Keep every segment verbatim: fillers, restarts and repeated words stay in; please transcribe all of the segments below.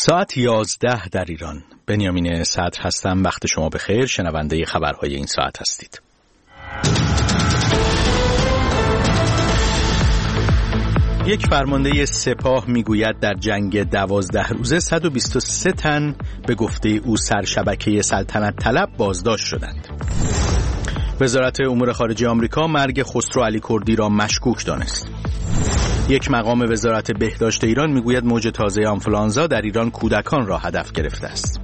ساعت یازده در ایران. بنیامین صدر هستم. وقت شما بخیر. شنونده خبرهای این ساعت هستید. یک فرمانده سپاه میگوید در جنگ دوازده روزه صد و بیست و سه تن به گفته او سرشبکه سلطنت طلب بازداشت شدند. وزارت امور خارجه آمریکا مرگ خسرو علی کردی را مشکوک دانست. یک مقام وزارت بهداشت ایران میگوید موج تازه آنفولانزا در ایران کودکان را هدف گرفته است.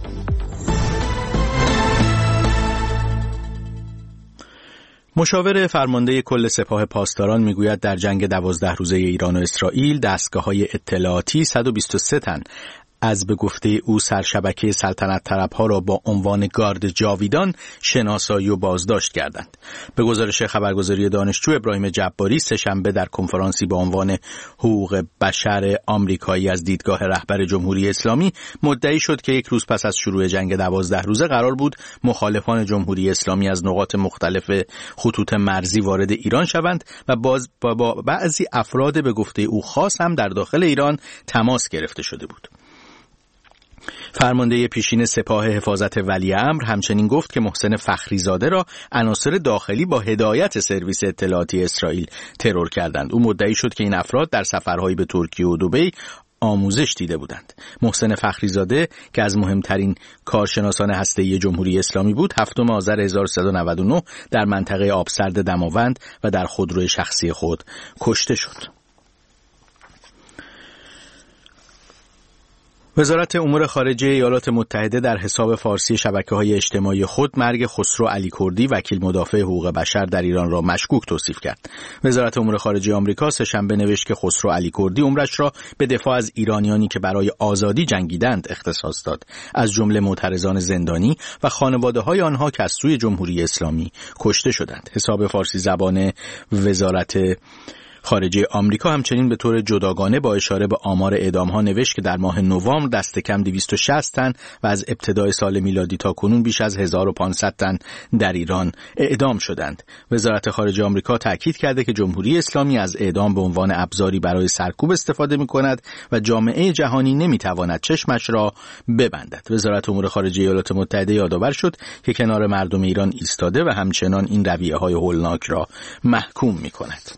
مشاور فرمانده کل سپاه پاسداران میگوید در جنگ دوازده روزه ایران و اسرائیل دستگاه‌های اطلاعاتی صد و بیست و سه تن از به گفته او سرشبکه سلطنت طلب‌ها را با عنوان گارد جاویدان شناسایی و بازداشت کردند. به گزارش خبرگزاری دانشجو، ابراهیم جباری سه‌شنبه در کنفرانسی با عنوان حقوق بشر آمریکایی از دیدگاه رهبر جمهوری اسلامی مدعی شد که یک روز پس از شروع جنگ دوازده روزه قرار بود مخالفان جمهوری اسلامی از نقاط مختلف خطوط مرزی وارد ایران شوند و باز با بعضی افراد به گفته او خاص هم در داخل ایران تماس گرفته شده بود. فرمانده پیشین سپاه حفاظت ولیعمر همچنین گفت که محسن فخریزاده را عناصر داخلی با هدایت سرویس اطلاعاتی اسرائیل ترور کردند. او مدعی شد که این افراد در سفرهایی به ترکیه و دبی آموزش دیده بودند. محسن فخریزاده که از مهمترین کارشناسان هسته‌ای جمهوری اسلامی بود، هفتم آذر هزار و سیصد و نود و نه در منطقه آبسرد دماوند و در خودروی شخصی خود کشته شد. وزارت امور خارجه ایالات متحده در حساب فارسی شبکه‌های اجتماعی خود مرگ خسرو علی کردی وکیل مدافع حقوق بشر در ایران را مشکوک توصیف کرد. وزارت امور خارجه آمریکا سه‌شنبه نوشت که خسرو علی کردی عمرش را به دفاع از ایرانیانی که برای آزادی جنگیدند اختصاص داد، از جمله معترضان زندانی و خانواده‌های آنها که از سوی جمهوری اسلامی کشته شدند. حساب فارسی زبان وزارت خارجه آمریکا همچنین به طور جداگانه با اشاره به آمار اعدام‌ها نوشت که در ماه نوامبر دست کم دویست و شصت تن و از ابتدای سال میلادی تا کنون بیش از هزار و پانصد تن در ایران اعدام شدند. وزارت خارجه آمریکا تاکید کرده که جمهوری اسلامی از اعدام به عنوان ابزاری برای سرکوب استفاده می‌کند و جامعه جهانی نمی‌تواند چشمش را ببندد. وزارت امور خارجه ایالات متحده یادآور شد که کنار مردم ایران ایستاده و همچنان این رویه‌های هولناک را محکوم می‌کند.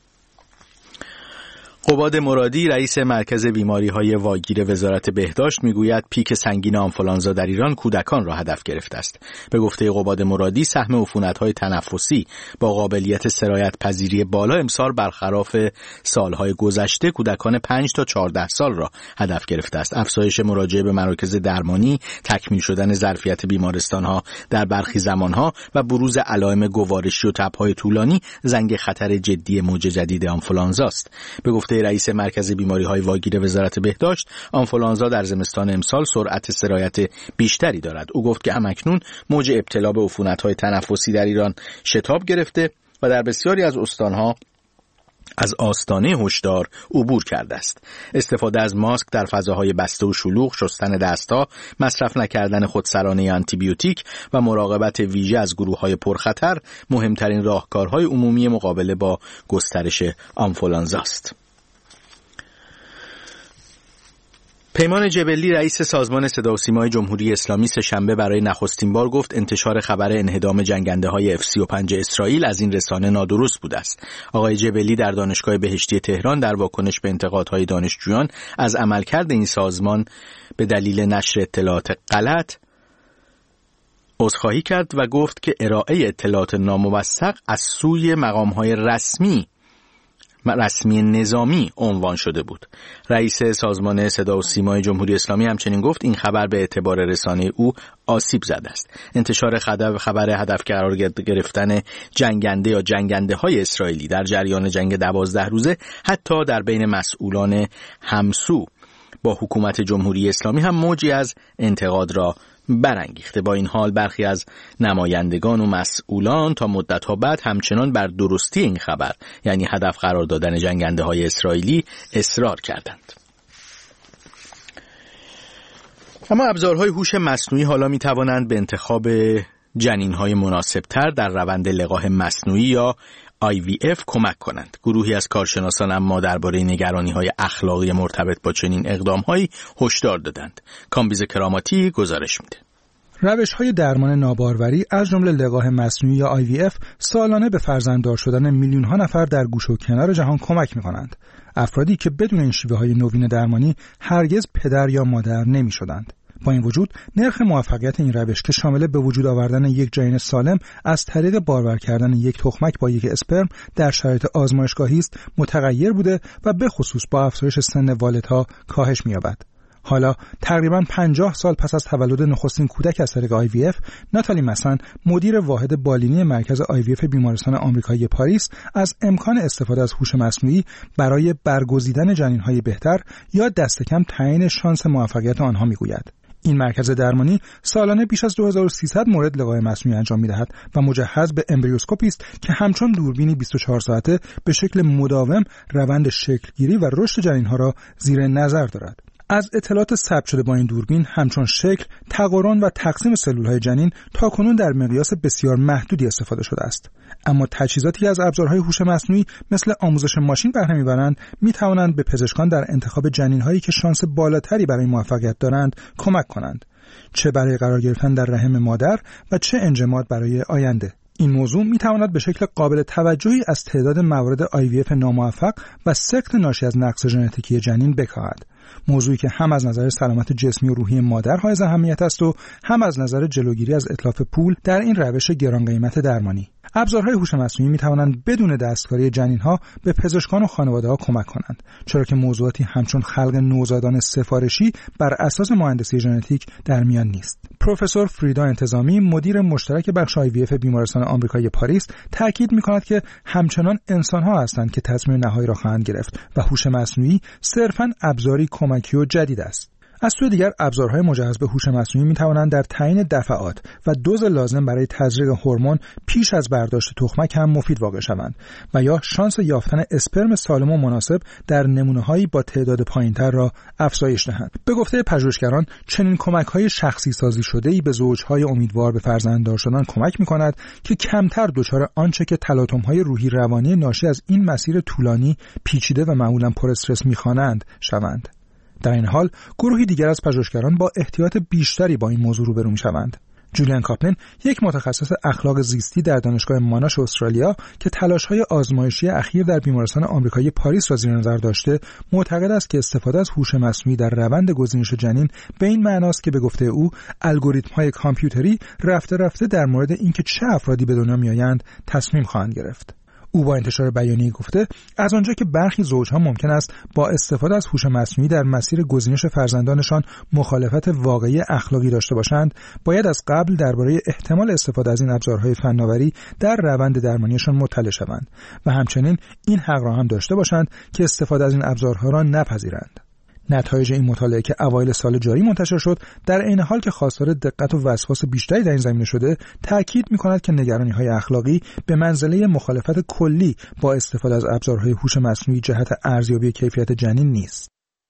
قباد مرادی رئیس مرکز بیماری‌های واگیر وزارت بهداشت میگوید پیک سنگین آنفولانزا در ایران کودکان را هدف گرفته است. به گفته قباد مرادی سهم عفونت‌های تنفسی با قابلیت سرایت پذیری بالا امسال برخلاف سالهای گذشته کودکان پنج تا چهارده سال را هدف گرفته است. افزایش مراجعه به مراکز درمانی، تکمیل شدن ظرفیت بیمارستان‌ها در برخی زمان‌ها و بروز علائم گوارشی و تب‌های طولانی زنگ خطر جدی موج جدید آنفولانزا است. به گفته رئیس مرکز بیماری‌های واگیر وزارت بهداشت، آنفولانزا در زمستان امسال سرعت سرایت بیشتری دارد. او گفت که همکنون موج ابتلا به عفونت‌های تنفسی در ایران شتاب گرفته و در بسیاری از استان‌ها از آستانه هشدار عبور کرده است. استفاده از ماسک در فضاهای بسته و شلوغ، شستن دست‌ها، مصرف نکردن خودسرانه آنتیبیوتیک و مراقبت ویژه از گروه‌های پرخطر مهمترین راهکارهای عمومی مقابله با گسترش آنفولانزا است. پیمان جبلی رئیس سازمان صدا و سیمای جمهوری اسلامی سه‌شنبه برای نخستین بار گفت انتشار خبر انهدام جنگنده‌های اف سی و پنج اسرائیل از این رسانه نادرست بوده است. آقای جبلی در دانشگاه بهشتی تهران در واکنش به انتقادهای دانشجویان از عملکرد این سازمان به دلیل نشر اطلاعات غلط عذرخواهی کرد و گفت که ارائه اطلاعات ناموثق از سوی مقام‌های رسمی رسمی نظامی عنوان شده بود. رئیس سازمان صدا و سیمای جمهوری اسلامی همچنین گفت این خبر به اعتبار رسانه او آسیب زده است. انتشار خبر هدف قرار گرفتن جنگنده یا جنگنده های اسرائیلی در جریان جنگ دوازده روزه حتی در بین مسئولان همسو با حکومت جمهوری اسلامی هم موجی از انتقاد را برانگیخته. با این حال برخی از نمایندگان و مسئولان تا مدت‌ها بعد همچنان بر درستی این خبر، یعنی هدف قرار دادن جنگنده‌های اسرائیلی، اصرار کردند. اما ابزارهای هوش مصنوعی حالا می‌توانند به انتخاب جنین‌های مناسب‌تر در روند لقاح مصنوعی یا آی وی اف کمک کنند. گروهی از کارشناسان اما درباره نگرانی‌های اخلاقی مرتبط با چنین اقدام‌هایی هشدار دادند. کامبیز کراماتی گزارش میده. روش‌های درمان ناباروری از جمله لقاح مصنوعی یا آی وی اف سالانه به فرزنددار شدن میلیون‌ها نفر در گوشه و کنار جهان کمک می‌کنند. افرادی که بدون این شیوه‌های نوین درمانی هرگز پدر یا مادر نمی‌شدند. با این وجود نرخ موفقیت این روش که شامل به وجود آوردن یک جنین سالم از طریق بارور کردن یک تخمک با یک اسپرم در شرایط آزمایشگاهی است متغیر بوده و به خصوص با افزایش سن والدها کاهش می‌یابد. حالا تقریباً پنجاه سال پس از تولد نخستین کودک از طریق آی وی اف، ناتالی مسن، مدیر واحد بالینی مرکز آی وی اف بیمارستان آمریکایی پاریس، از امکان استفاده از هوش مصنوعی برای برگزیدن جنین‌های بهتر یا دست کم تعیین شانس موفقیت آنها می‌گوید. این مرکز درمانی سالانه بیش از دو هزار و سیصد مورد لقاح مصنوعی انجام می‌دهد و مجهز به امبریوسکوپی است که همچون دوربینی بیست و چهار ساعته به شکل مداوم روند شکلگیری و رشد جنین‌ها را زیر نظر دارد. از اطلاعات ثبت شده با این دوربین همچون شکل، تقارن و تقسیم سلول‌های جنین تاکنون در مقیاس بسیار محدودی استفاده شده است. اما تجهیزاتی از ابزارهای هوش مصنوعی مثل آموزش ماشین بهره می‌برند می‌توانند به پزشکان در انتخاب جنین‌هایی که شانس بالاتری برای موفقیت دارند کمک کنند، چه برای قرار گرفتن در رحم مادر و چه انجماد برای آینده. این موضوع می‌تواند به شکل قابل توجهی از تعداد موارد آی وی اف ناموفق و سقط ناشی از نقص ژنتیکی جنین بکاهد. موضوعی که هم از نظر سلامت جسمی و روحی مادر حائز اهمیت است و هم از نظر جلوگیری از اتلاف پول در این روش گران قیمت درمانی. ابزارهای هوش مصنوعی می‌توانند بدون دستکاری جنین‌ها به پزشکان و خانواده‌ها کمک کنند، چرا که موضوعاتی همچون خلق نوزادان سفارشی بر اساس مهندسی ژنتیک در میان نیست. پروفسور فریدا انتظامی، مدیر مشترک بخش آی وی اف بیمارستان آمریکایی پاریس، تاکید می‌کند که همچنان انسان‌ها هستند که تصمیم نهایی را خواهند گرفت و هوش مصنوعی صرفاً ابزاری کمکی و جدید است. از سوی دیگر ابزارهای مجهز به هوش مصنوعی می‌توانند در تعیین دفعات و دوز لازم برای تزریق هورمون پیش از برداشت تخمک هم مفید واقع شوند و یا شانس یافتن اسپرم سالم و مناسب در نمونه‌هایی با تعداد پایین‌تر را افزایش دهند. به گفته پژوهشگران، چنین کمک‌های شخصی سازی شده‌ای به زوج‌های امیدوار به فرزنددار شدن کمک می‌کند که کمتر دچار آنچه که تلاطم‌های روحی روانی ناشی از این مسیر طولانی، پیچیده و معمولاً پر استرس می‌خوانند شوند. در این حال گروهی دیگر از پژوهشگران با احتیاط بیشتری با این موضوع روبرو می‌شوند. جولیان کاپلن، یک متخصص اخلاق زیستی در دانشگاه ماناش استرالیا که تلاش‌های آزمایشی اخیر در بیمارستان آمریکایی پاریس را زیر نظر داشته، معتقد است که استفاده از هوش مصنوعی در روند گزینش جنین به این معناست که به گفته او الگوریتم‌های کامپیوتری رفته رفته در مورد اینکه چه افرادی به دنیا می‌آیند تصمیم خواهند گرفت. او با انتشار بیانیه‌ای گفته از آنجا که برخی زوجها ممکن است با استفاده از هوش مصنوعی در مسیر گزینش فرزندانشان مخالفت واقعی اخلاقی داشته باشند، باید از قبل درباره احتمال استفاده از این ابزارهای فناوری در روند درمانیشان مطلع شوند و همچنین این حق را هم داشته باشند که استفاده از این ابزارها را نپذیرند. نتایج این مطالعه که اوایل سال جاری منتشر شد، در عین حال که خواستار دقت و وسواس بیشتری در این زمینه شده، تاکید می‌کند که نگرانی‌های اخلاقی به منزله مخالفت کلی با استفاده از ابزارهای هوش مصنوعی جهت ارزیابی کیفیت جنین نیست.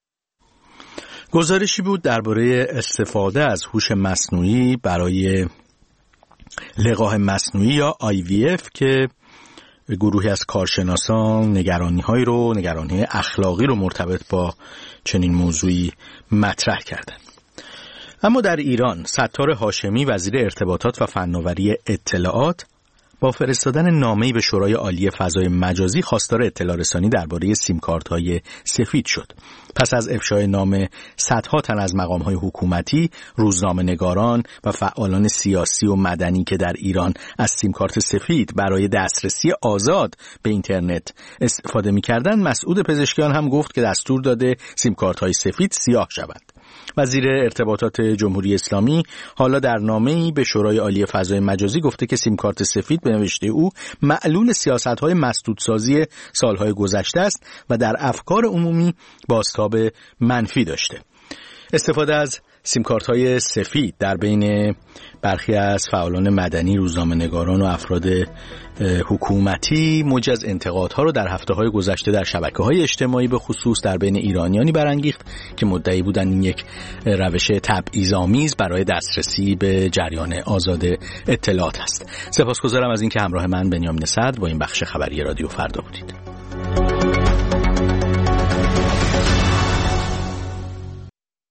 گزارشی بود درباره استفاده از هوش مصنوعی برای لقاح مصنوعی یا آی وی اف که گروهی از کارشناسان نگرانی‌های رو نگرانی اخلاقی رو مرتبط با چنین موضوعی مطرح کردن. اما در ایران ستار هاشمی وزیر ارتباطات و فناوری اطلاعات با فرستادن نامه‌ای به شورای عالی فضای مجازی خواستار اطلاع رسانی درباره سیم‌کارت‌های سفید شد. پس از افشای نامه، صدها تن از مقام‌های حکومتی، روزنامه‌نگاران و فعالان سیاسی و مدنی که در ایران از سیم‌کارت سفید برای دسترسی آزاد به اینترنت استفاده می‌کردند، مسعود پزشکیان هم گفت که دستور داده سیم‌کارت‌های سفید سیاه شوند. وزیر ارتباطات جمهوری اسلامی حالا در نامه‌ای به شورای عالی فضای مجازی گفته که سیم‌کارت سفید به نوشته او معلول سیاست‌های مسدودسازی سال‌های گذشته است و در افکار عمومی بازتاب منفی داشته. استفاده از سیمکارت‌های سفید در بین برخی از فعالان مدنی، روزنامه‌نگاران و افراد حکومتی موج از انتقادها رو در هفته‌های گذشته در شبکه‌های اجتماعی به خصوص در بین ایرانیانی برانگیخت که مدعی بودند این یک روش تبعیض‌آمیز برای دسترسی به جریان آزاد اطلاعات است. سپاسگزارم از اینکه همراه من بنیامین صدر با این بخش خبری رادیو فردا بودید.